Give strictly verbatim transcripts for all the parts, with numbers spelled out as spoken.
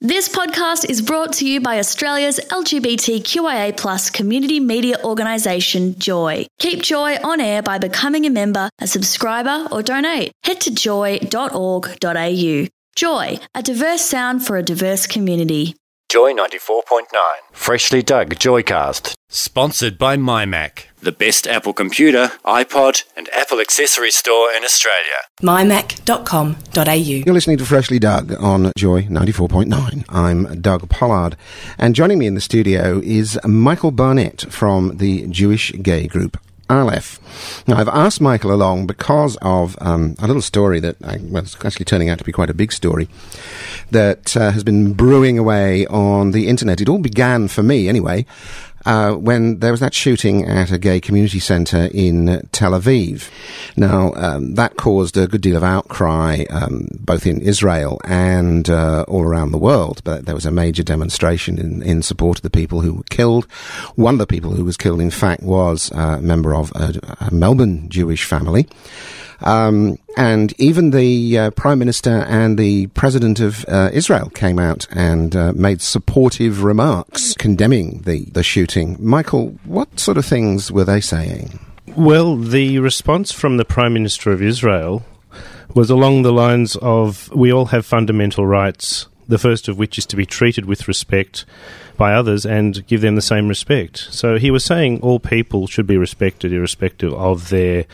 This podcast is brought to you by Australia's L G B T Q I A plus community media organisation, Joy. Keep Joy on air by becoming a member, a subscriber or donate. Head to joy dot org dot a u. Joy, a diverse sound for a diverse community. Joy ninety-four point nine. Freshly dug Joycast. Sponsored by MyMac, the best Apple computer, iPod and Apple accessory store in Australia. my mac dot com dot a u. You're listening to Freshly Dug on Joy ninety-four point nine. I'm Doug Pollard, and joining me in the studio is Michael Barnett from the Jewish gay group Aleph. Now, I've asked Michael along because of um, a little story that I, well, it's actually turning out to be quite a big story that uh, has been brewing away on the internet. It all began, for me anyway, Uh, when there was that shooting at a gay community centre in uh, Tel Aviv. Now, um, that caused a good deal of outcry, um, both in Israel and uh, all around the world. But there was a major demonstration in, in support of the people who were killed. One of the people who was killed, in fact, was uh, a member of a, a Melbourne Jewish family. Um, and even the uh, Prime Minister and the President of uh, Israel came out and uh, made supportive remarks condemning the, the shooting. Michael, what sort of things were they saying? Well, the response from the Prime Minister of Israel was along the lines of, we all have fundamental rights, the first of which is to be treated with respect by others and give them the same respect. So he was saying all people should be respected irrespective of their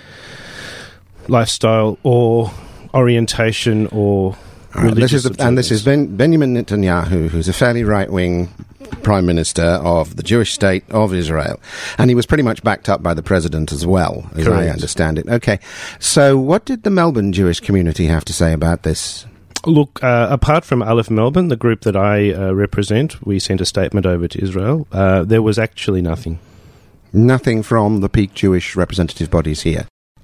lifestyle or orientation or Right, this is religious the, and this is ben, Benjamin Netanyahu, who's a fairly right-wing Prime Minister of the Jewish state of Israel. And he was pretty much backed up by the President as well, as Correct. I understand it. Okay, so what did the Melbourne Jewish community have to say about this? Look, uh, apart from Aleph Melbourne, the group that I uh, represent, we sent a statement over to Israel. Uh, there was actually nothing. Nothing from the peak Jewish representative bodies here?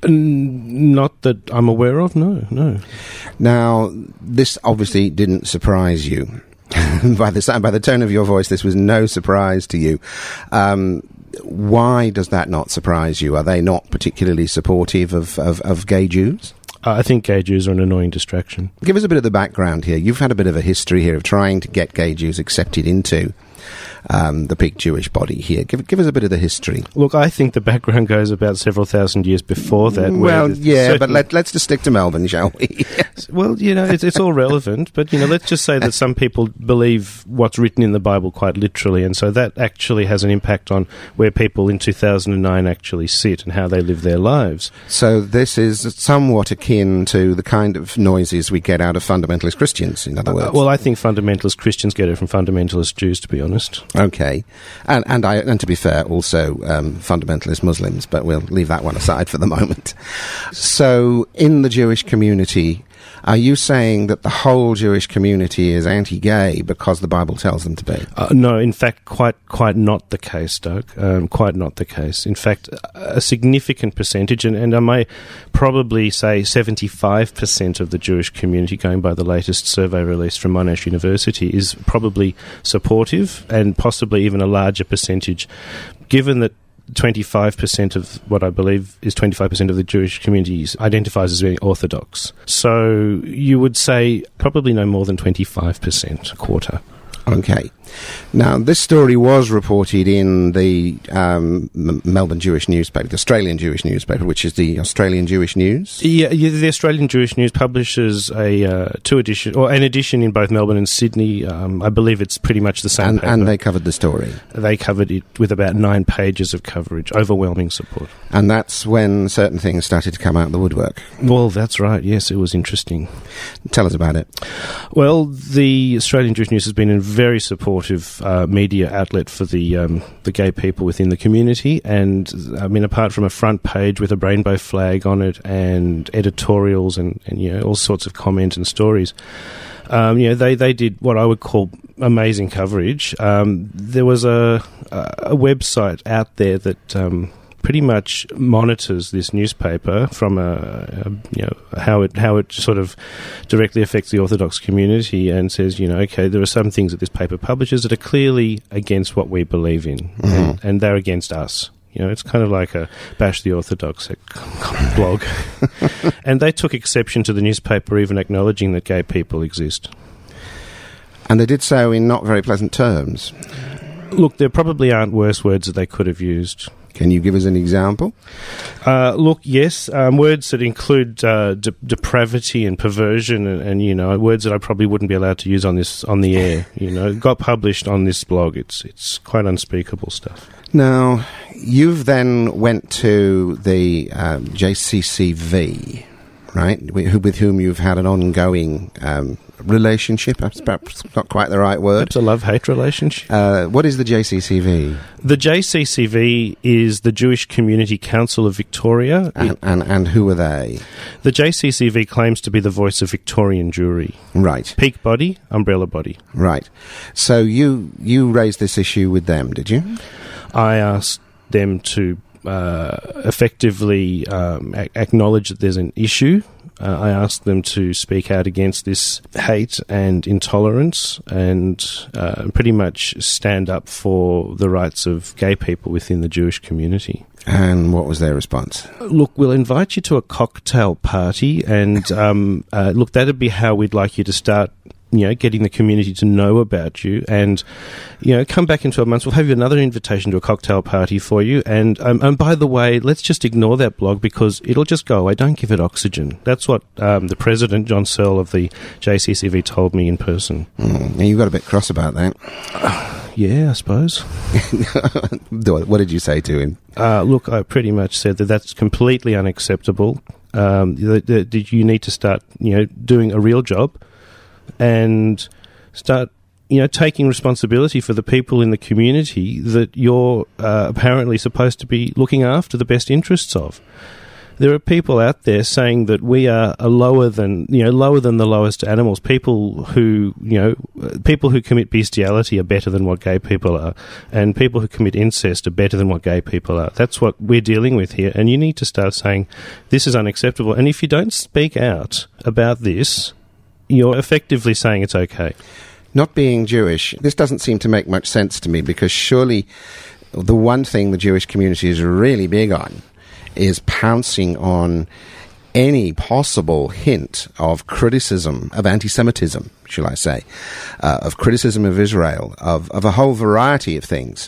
Not that I'm aware of, no, no. Now, this obviously didn't surprise you. by the by the tone of your voice, this was no surprise to you. Um, why does that not surprise you? Are they not particularly supportive of, of, of gay Jews? Uh, I think gay Jews are an annoying distraction. Give us a bit of the background here. You've had a bit of a history here of trying to get gay Jews accepted into Um, the peak Jewish body here. Give, give us a bit of the history. Look, I think the background goes about several thousand years before that. Well, yeah, certain... but let, let's just stick to Melbourne, shall we? Well, you know, it's, it's all relevant, but, you know, let's just say that some people believe what's written in the Bible quite literally, and so that actually has an impact on where people in two thousand nine actually sit and how they live their lives. So this is somewhat akin to the kind of noises we get out of fundamentalist Christians, in other words. Uh, well, I think fundamentalist Christians get it from fundamentalist Jews, to be honest. Okay, and and I and to be fair, also um, fundamentalist Muslims, but we'll leave that one aside for the moment. So, in the Jewish community, are you saying that the whole Jewish community is anti-gay because the Bible tells them to be? Uh, no, in fact, quite quite not the case, Doug. Um, quite not the case. In fact, a significant percentage, and, and I may probably say seventy-five percent of the Jewish community, going by the latest survey released from Monash University, is probably supportive, and possibly even a larger percentage, given that twenty-five percent of what I believe is twenty-five percent of the Jewish community identifies as being Orthodox. So you would say probably no more than twenty-five percent, a quarter. Okay. Now, this story was reported in the um, M- Melbourne Jewish newspaper, the Australian Jewish newspaper, which is the Australian Jewish News. Yeah, yeah the Australian Jewish News publishes a uh, two edition, or an edition in both Melbourne and Sydney. Um, I believe it's pretty much the same And, paper. and they covered the story. They covered it with about nine pages of coverage, overwhelming support. And that's when certain things started to come out of the woodwork. Well, that's right, yes, it was interesting. Tell us about it. Well, the Australian Jewish News has been a very supportive uh, media outlet for the um, the gay people within the community, and I mean, apart from a front page with a rainbow flag on it and editorials and, and you know all sorts of comment and stories, um, you know they, they did what I would call amazing coverage. Um, there was a a website out there that Um, pretty much monitors this newspaper from a, a you know how it how it sort of directly affects the Orthodox community, and says, you know, okay, there are some things that this paper publishes that are clearly against what we believe in, mm-hmm. and, and they're against us. You know, it's kind of like a Bash the Orthodox blog. And they took exception to the newspaper even acknowledging that gay people exist. And they did so in not very pleasant terms. Look, there probably aren't worse words that they could have used. Can you give us an example? Uh, look, yes, um, words that include uh, de- depravity and perversion, and, and you know, words that I probably wouldn't be allowed to use on this on the air. You know, got published on this blog. It's it's quite unspeakable stuff. Now, you've then went to the um, J C C V, right? With, with whom you've had an ongoing um, relationship. That's perhaps not quite the right word. It's a love-hate relationship. Uh, what is the J C C V? The J C C V is the Jewish Community Council of Victoria. And, It, and, and who are they? the J C C V claims to be the voice of Victorian Jewry. Right, Peak body, umbrella body. right. So you you raised this issue with them, did you? I asked them to uh, effectively um, a- acknowledge that there's an issue. Uh, I asked them to speak out against this hate and intolerance and uh, pretty much stand up for the rights of gay people within the Jewish community. And what was their response? Look, we'll invite you to a cocktail party, and um, uh, look, that'd be how we'd like you to start, you know, getting the community to know about you. And, you know, come back in twelve months, we'll have you another invitation to a cocktail party for you. And, um, and by the way, let's just ignore that blog because it'll just go away. Don't give it oxygen. That's what um, the president, John Searle of the J C C V, told me in person. Mm, you got a bit cross about that. Yeah, I suppose. What did you say to him? Uh, look, I pretty much said that that's completely unacceptable. Um, that, that, that you need to start, you know, doing a real job and start, you know, taking responsibility for the people in the community that you're uh, apparently supposed to be looking after the best interests of. There are people out there saying that we are a lower than, you know, lower than the lowest animals. People who, you know, people who commit bestiality are better than what gay people are, and people who commit incest are better than what gay people are. That's what we're dealing with here, and you need to start saying this is unacceptable. And if you don't speak out about this, you're effectively saying it's okay. Not being Jewish, this doesn't seem to make much sense to me, because surely the one thing the Jewish community is really big on is pouncing on any possible hint of criticism, of anti-Semitism, shall I say, uh, of criticism of Israel, of, of a whole variety of things.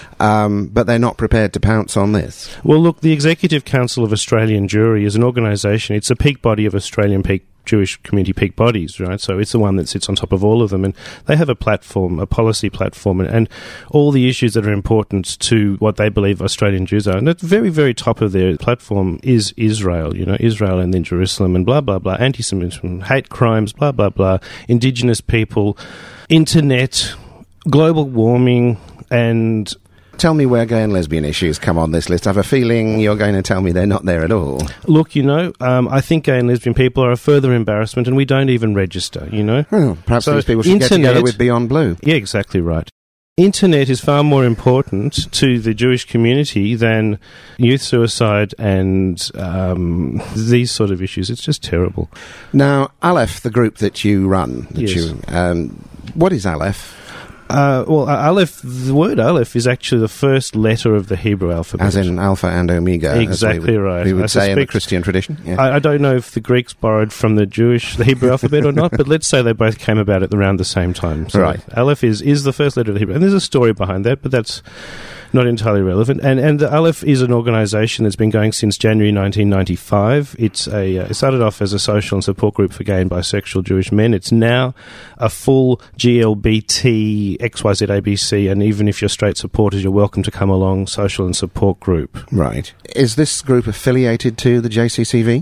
Um, but they're not prepared to pounce on this. Well, look, the Executive Council of Australian Jewry is an organisation. It's a peak body of Australian peak Jewish community peak bodies, right? So it's the one that sits on top of all of them, and they have a platform, a policy platform, and, and all the issues that are important to what they believe Australian Jews are. And at the very, very top of their platform is Israel, you know, Israel and then Jerusalem and blah, blah, blah, anti-Semitism, hate crimes, blah, blah, blah, Indigenous people, internet, global warming, and... Tell me where gay and lesbian issues come on this list. I have a feeling you're going to tell me they're not there at all. Look, you know, um, I think gay and lesbian people are a further embarrassment, and we don't even register, you know? Oh, perhaps So these people should internet, get together with Beyond Blue. Yeah, exactly right. Internet is far more important to the Jewish community than youth suicide and um, these sort of issues. It's just terrible. Now, Aleph, the group that you run, that Yes. you, um, what is Aleph? Uh, well, Aleph, the word Aleph is actually the first letter of the Hebrew alphabet. As in Alpha and Omega. as Exactly we would, right. We would I say in the suspect- Christian tradition. Yeah. I, I don't know if the Greeks borrowed from the Jewish, the Hebrew alphabet or not, but let's say they both came about at around the same time. So Right. Aleph is, is the first letter of the Hebrew. And there's a story behind that, but that's not entirely relevant. And and the Aleph is an organisation that's been going since January nineteen ninety-five. It's a uh, it started off as a social and support group for gay and bisexual Jewish men. It's now a full G L B T X Y Z A B C, and even if you're straight supporters, you're welcome to come along. Social and support group. Right. Is this group affiliated to the J C C V?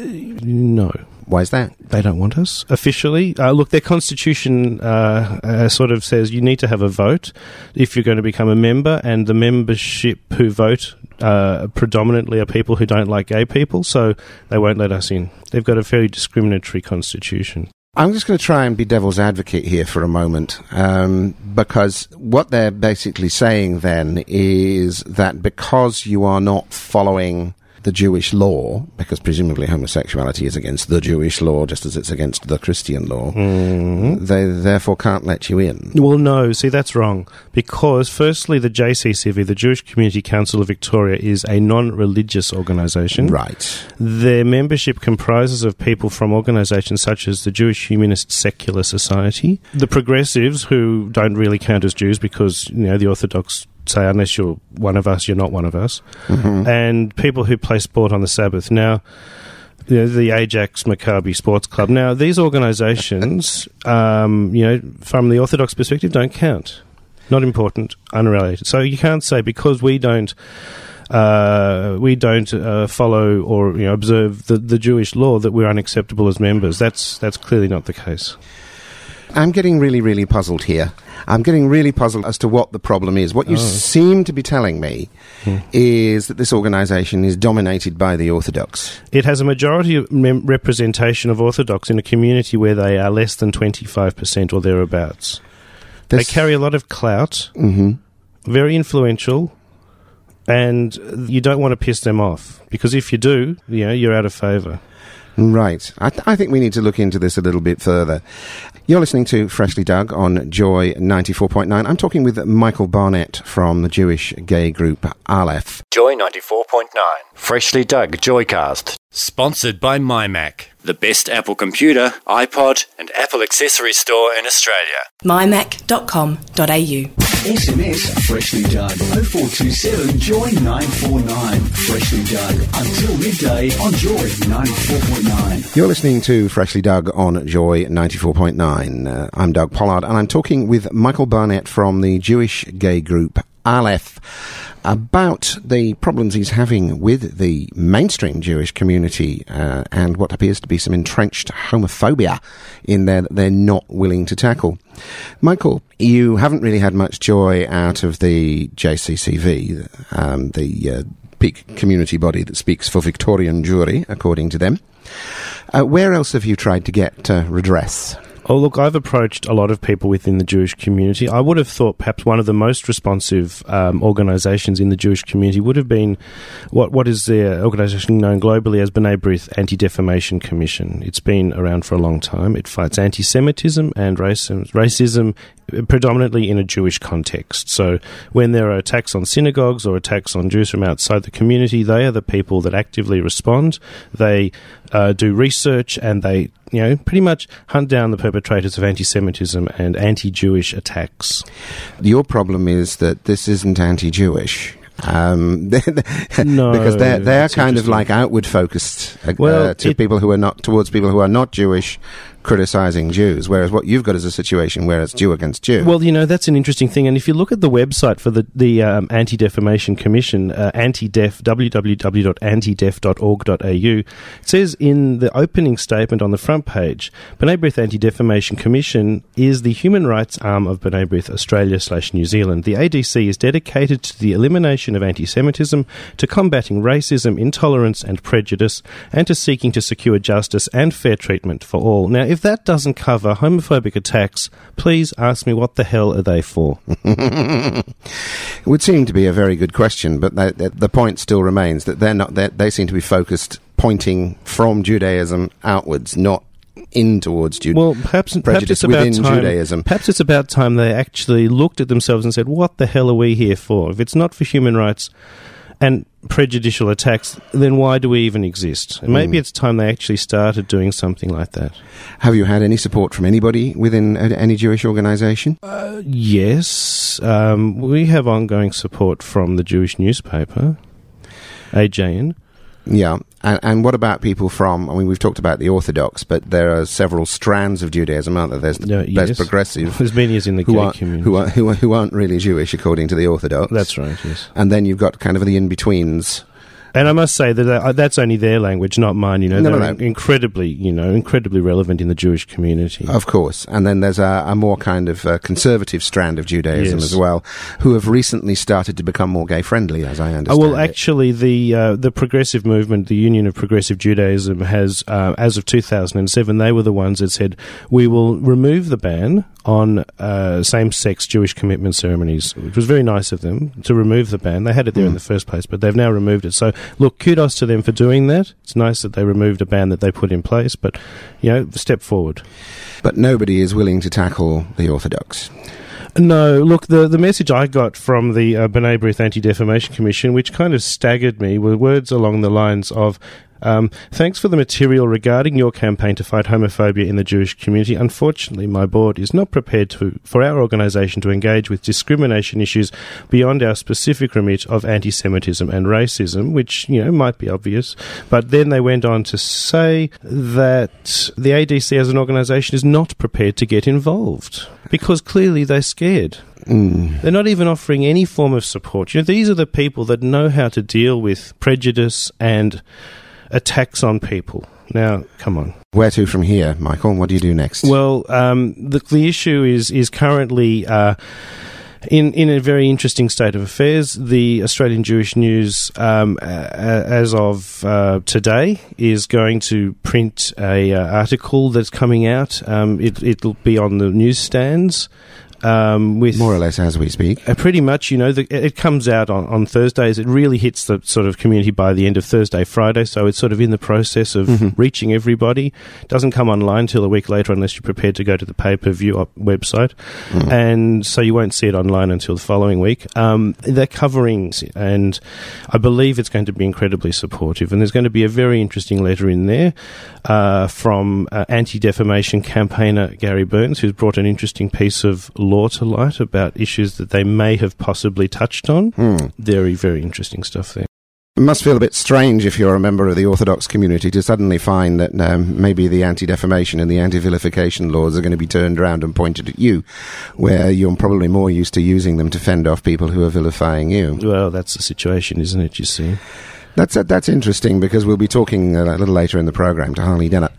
No. Why is that? They don't want us officially. Uh, look, their constitution uh, uh, sort of says you need to have a vote if you're going to become a member, and the membership who vote uh, predominantly are people who don't like gay people, so they won't let us in. They've got a very discriminatory constitution. I'm just going to try and be devil's advocate here for a moment, um, because what they're basically saying then is that because you are not following the Jewish law, because presumably homosexuality is against the Jewish law just as it's against the Christian law, mm-hmm. they therefore can't let you in. Well, no, see, that's wrong. Because, firstly, the J C C V, the Jewish Community Council of Victoria, is a non-religious organisation. Right. Their membership comprises of people from organisations such as the Jewish Humanist Secular Society, the Progressives, who don't really count as Jews because, you know, the Orthodox say unless you're one of us, you're not one of us, mm-hmm. and people who play sport on the Sabbath. Now, you know, the Ajax Maccabi Sports Club. Now, these organisations, um, you know, from the Orthodox perspective, don't count. Not important, unrelated. So you can't say because we don't uh, we don't uh, follow or you know observe the, the Jewish law that we're unacceptable as members. That's that's clearly not the case. I'm getting really, really puzzled here. I'm getting really puzzled as to what the problem is. What you oh. seem to be telling me hmm. is that this organisation is dominated by the Orthodox. It has a majority of mem- representation of Orthodox in a community where they are less than twenty-five percent or thereabouts. This they carry a lot of clout, mm-hmm. very influential, and you don't want to piss them off, because if you do, you know, you're out of favour. Right. I, th- I think we need to look into this a little bit further. You're listening to Freshly Dug on Joy ninety-four point nine. I'm talking with Michael Barnett from the Jewish gay group Aleph. Joy ninety-four point nine. Freshly Dug Joycast. Sponsored by MyMac, the best Apple computer, iPod and Apple accessory store in Australia. my mac dot com dot a u. S M S Freshly Dug oh four two seven Joy nine four nine. Freshly Dug until midday on Joy ninety-four point nine. You're listening to Freshly Dug on Joy ninety-four point nine. Uh, I'm Doug Pollard and I'm talking with Michael Barnett from the Jewish gay group Aleph about the problems he's having with the mainstream Jewish community uh, and what appears to be some entrenched homophobia in there that they're not willing to tackle. Michael, you haven't really had much joy out of the J C C V, um, the uh, big community body that speaks for Victorian Jewry, according to them. Uh, where else have you tried to get uh, redress? Oh, look, I've approached a lot of people within the Jewish community. I would have thought perhaps one of the most responsive um, organisations in the Jewish community would have been what what is the organisation known globally as B'nai B'rith Anti-Defamation Commission. It's been around for a long time. It fights anti-Semitism and racism, racism predominantly in a Jewish context. So when there are attacks on synagogues or attacks on Jews from outside the community, they are the people that actively respond. They uh, do research and they, you know, pretty much hunt down the perpetrators of anti-Semitism and anti-Jewish attacks. Your problem is that this isn't anti-Jewish. Um, no, because they're they're kind of like outward focused uh, well, uh, to it, people who are not towards people who are not Jewish, criticising Jews. Whereas what you've got is a situation where it's Jew against Jew. Well, you know, that's an interesting thing. And if you look at the website for the the um, Anti-Defamation Commission, uh, anti-def w w w dot anti def dot org dot a u, it says in the opening statement on the front page, B'nai B'rith Anti-Defamation Commission is the human rights arm of B'nai B'rith Australia slash New Zealand. The A D C is dedicated to the elimination of anti-Semitism, to combating racism, intolerance and prejudice, and to seeking to secure justice and fair treatment for all. Now, if that doesn't cover homophobic attacks, please ask me what the hell are they for? It would seem to be a very good question, but they, they, the point still remains that they're not. They're, they seem to be focused, pointing from Judaism outwards, not in towards Judaism. Well, perhaps, perhaps it's about within time. Judaism. Perhaps it's about time they actually looked at themselves and said, "What the hell are we here for? If it's not for human rights and prejudicial attacks, then why do we even exist?" And maybe mm. it's time they actually started doing something like that. Have you had any support from anybody within a, any Jewish organisation? Uh, yes, um, we have ongoing support from the Jewish newspaper, A J N. Yeah, and, and what about people from, I mean, we've talked about the Orthodox, but there are several strands of Judaism, aren't there? There's, no, yes. there's progressive. There's many as in the who gay are, community. Who, are, who, are, who aren't really Jewish, according to the Orthodox. That's right, yes. And then you've got kind of the in-betweens. And I must say that uh, that's only their language, not mine. You know, no, they're no, no. incredibly, you know, incredibly relevant in the Jewish community. Of course. And then there's a, a more kind of uh, conservative strand of Judaism yes. as well, who have recently started to become more gay-friendly, as I understand Oh, well, it. actually, the uh, the progressive movement, the Union of Progressive Judaism, has, uh, as of two thousand seven, they were the ones that said, we will remove the ban on uh, same-sex Jewish commitment ceremonies, which was very nice of them to remove the ban. They had it there mm. in the first place, but they've now removed it. So, look, kudos to them for doing that. It's nice that they removed a ban that they put in place, but, you know, step forward. But nobody is willing to tackle the Orthodox. No, look, the, the message I got from the uh, B'nai B'rith Anti-Defamation Commission, which kind of staggered me, were words along the lines of, Um, thanks for the material regarding your campaign to fight homophobia in the Jewish community. Unfortunately, my board is not prepared to, for our organisation to engage with discrimination issues beyond our specific remit of anti-Semitism and racism, which, you know, might be obvious. But then they went on to say that the A D C as an organisation is not prepared to get involved because clearly they're scared. Mm. They're not even offering any form of support. You know, these are the people that know how to deal with prejudice and attacks on people. Now, come on. Where to from here, Michael? What do you do next? Well, um, the, the issue is is currently uh, in in a very interesting state of affairs. The Australian Jewish News, um, uh, as of uh, today, is going to print a uh, article that's coming out. Um, it, it'll be on the newsstands. Um, with more or less as we speak. Uh, pretty much, you know, the, it comes out on, on Thursdays. It really hits the sort of community by the end of Thursday, Friday, so it's sort of in the process of mm-hmm. reaching everybody. Doesn't come online till a week later unless you're prepared to go to the pay-per-view op- website, mm. and so you won't see it online until the following week. Um, they're covering, and I believe it's going to be incredibly supportive, and there's going to be a very interesting letter in there uh, from uh, anti-defamation campaigner Gary Burns, who's brought an interesting piece of law to light about issues that they may have possibly touched on. Mm. Very, very interesting stuff there. It must feel a bit strange if you're a member of the Orthodox community to suddenly find that um, maybe the anti-defamation and the anti-vilification laws are going to be turned around and pointed at you, where you're probably more used to using them to fend off people who are vilifying you. Well, that's the situation, isn't it, you see? That's uh, that's interesting, because we'll be talking uh, a little later in the programme to Harley Dennett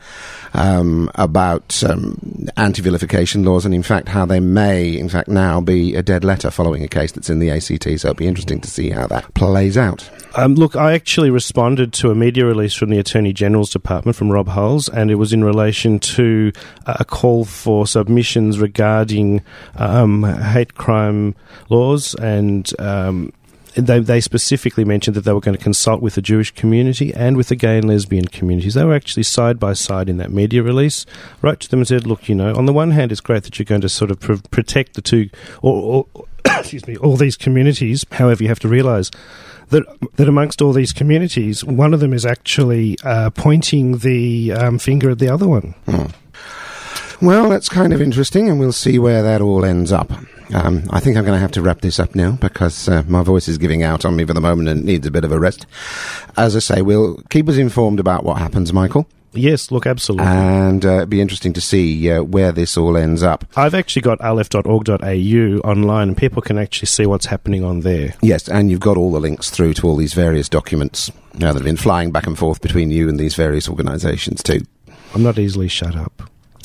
um, about um, anti-vilification laws, and in fact how they may in fact now be a dead letter following a case that's in the A C T, so it'll be interesting to see how that plays out. Um, look, I actually responded to a media release from the Attorney General's Department, from Rob Hulls, and it was in relation to uh, a call for submissions regarding um, hate crime laws, and um They, they specifically mentioned that they were going to consult with the Jewish community and with the gay and lesbian communities. They were actually side by side in that media release. Wrote to them and said, look, you know, on the one hand, it's great that you're going to sort of pr- protect the two, or, or excuse me, all these communities. However, you have to realise that that amongst all these communities, one of them is actually uh, pointing the um, finger at the other one. Hmm. Well, that's kind of interesting, and we'll see where that all ends up. Um, I think I'm going to have to wrap this up now, because uh, my voice is giving out on me for the moment and needs a bit of a rest. As I say, we'll keep us informed about what happens, Michael. Yes, look, absolutely. And uh, it'd be interesting to see uh, where this all ends up. I've actually got aleph dot org dot a u online, and people can actually see what's happening on there. Yes, and you've got all the links through to all these various documents you know, that have been flying back and forth between you and these various organisations too. I'm not easily shut up.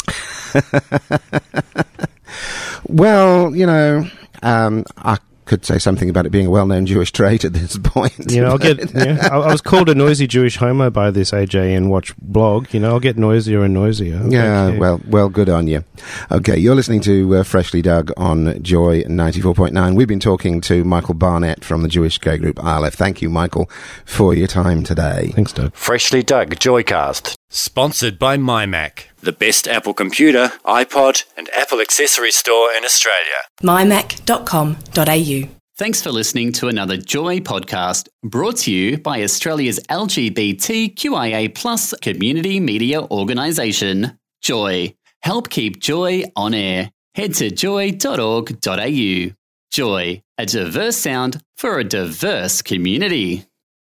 Well, you know, um, I could say something about it being a well-known Jewish trait at this point. You know, I'll get. Yeah, I, I was called a noisy Jewish homo by this A J N Watch blog. You know, I'll get noisier and noisier. Yeah, well, well, good on you. Okay, you're listening to uh, Freshly Dug on Joy ninety-four point nine. We've been talking to Michael Barnett from the Jewish gay group Aleph. Thank you, Michael, for your time today. Thanks, Doug. Freshly Dug Joycast, sponsored by MyMac, the best Apple computer, iPod, and Apple accessory store in Australia. my mac dot com dot a u. Thanks for listening to another Joy podcast, brought to you by Australia's L G B T Q I A plus community media organisation, Joy. Help keep Joy on air. Head to joy dot org dot a u. Joy, a diverse sound for a diverse community.